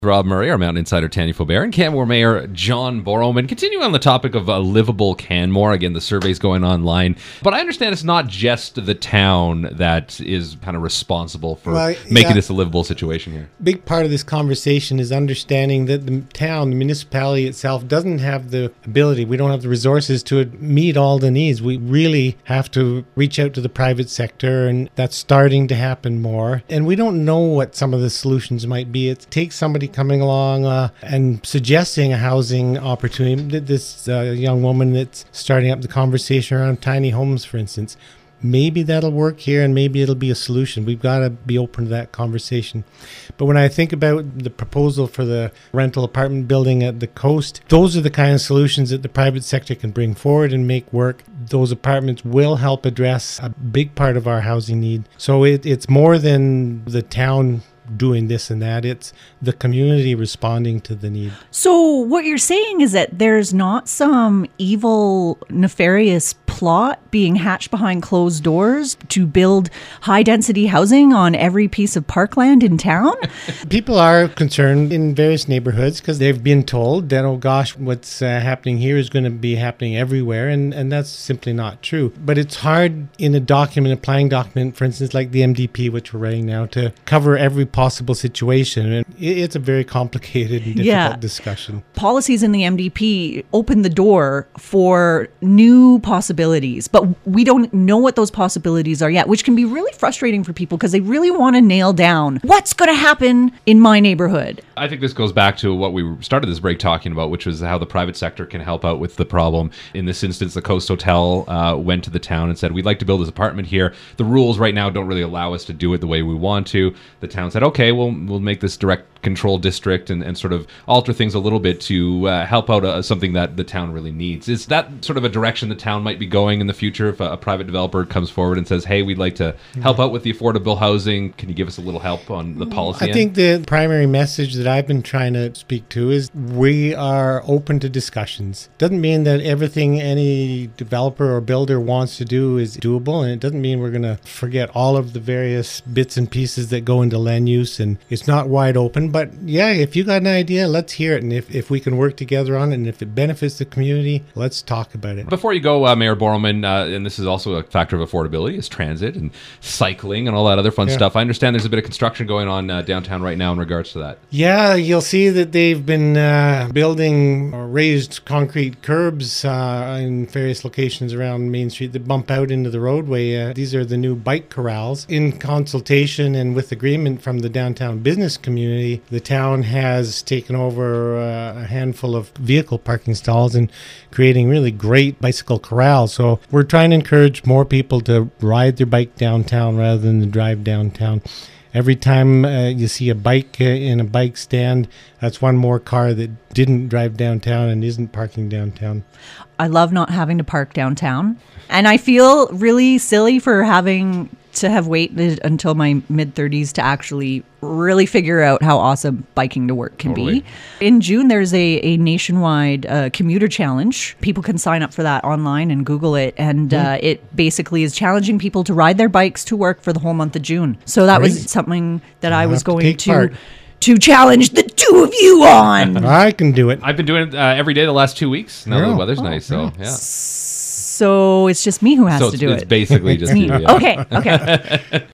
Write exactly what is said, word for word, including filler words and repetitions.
Rob Murray, our Mountain Insider Tanya Faubert, and Canmore Mayor John Borrowman. Continuing on the topic of uh, livable Canmore, again, the survey's going online. But I understand it's not just the town that is kind of responsible for well, making yeah, this a livable situation here. Big part of this conversation is understanding that the town, the municipality itself, doesn't have the ability, we don't have the resources to meet all the needs. We really have to reach out to the private sector, and that's starting to happen more. And we don't know what some of the solutions might be. It takes somebody coming along uh, and suggesting a housing opportunity. This uh, young woman that's starting up the conversation around tiny homes, for instance. Maybe that'll work here, and maybe it'll be a solution. We've got to be open to that conversation. But when I think about the proposal for the rental apartment building at the coast, those are the kind of solutions that the private sector can bring forward and make work. Those apartments will help address a big part of our housing need. So it, it's more than the town doing this and that. It's the community responding to the need. So what you're saying is that there's not some evil, nefarious plot being hatched behind closed doors to build high-density housing on every piece of parkland in town? People are concerned in various neighborhoods because they've been told that, oh gosh, what's uh, happening here is going to be happening everywhere, and, and that's simply not true. But it's hard in a document, a planning document, for instance, like the M D P, which we're writing now, to cover every possible situation. And it's a very complicated and difficult yeah. discussion. Policies in the M D P open the door for new possibilities, but we don't know what those possibilities are yet, which can be really frustrating for people because they really want to nail down what's going to happen in my neighborhood. I think this goes back to what we started this break talking about, which was how the private sector can help out with the problem. In this instance, the Coast Hotel uh, went to the town and said, we'd like to build this apartment here. The rules right now don't really allow us to do it the way we want to. The town said, okay, we'll, we'll make this direct control district and, and sort of alter things a little bit to uh, help out uh, something that the town really needs. Is that sort of a direction the town might be going in the future if a, a private developer comes forward and says, hey, we'd like to help out with the affordable housing? Can you give us a little help on the policy I end? think the primary message that I've been trying to speak to is we are open to discussions. Doesn't mean that everything any developer or builder wants to do is doable, and it doesn't mean we're going to forget all of the various bits and pieces that go into land use, and it's not wide open. But yeah, if you got an idea, let's hear it. And if, if we can work together on it, and if it benefits the community, let's talk about it. Before you go, uh, Mayor Borrowman, uh, and this is also a factor of affordability, is transit and cycling and all that other fun Yeah. stuff. I understand there's a bit of construction going on uh, downtown right now in regards to that. Yeah, you'll see that they've been uh, building raised concrete curbs uh, in various locations around Main Street that bump out into the roadway. Uh, these are the new bike corrals. In consultation and with agreement from the downtown business community, the town has taken over uh, a handful of vehicle parking stalls and creating really great bicycle corrals. So we're trying to encourage more people to ride their bike downtown rather than to drive downtown. Every time uh, you see a bike uh, in a bike stand, that's one more car that didn't drive downtown and isn't parking downtown. I love not having to park downtown. And I feel really silly for having to have waited until my mid-thirties to actually really figure out how awesome biking to work can Totally. be. In June, there's a, a nationwide uh, commuter challenge. People can sign up for that online and Google it. And uh, it basically is challenging people to ride their bikes to work for the whole month of June. So that was Great. something that I I'll was have to going take to part. to challenge the two of you on. I can do it. I've been doing it uh, every day the last two weeks. Now Yeah. the weather's nice, so yeah. So it's just me who has So to it's, do it's it. basically just Me. you. Yeah. Okay, okay.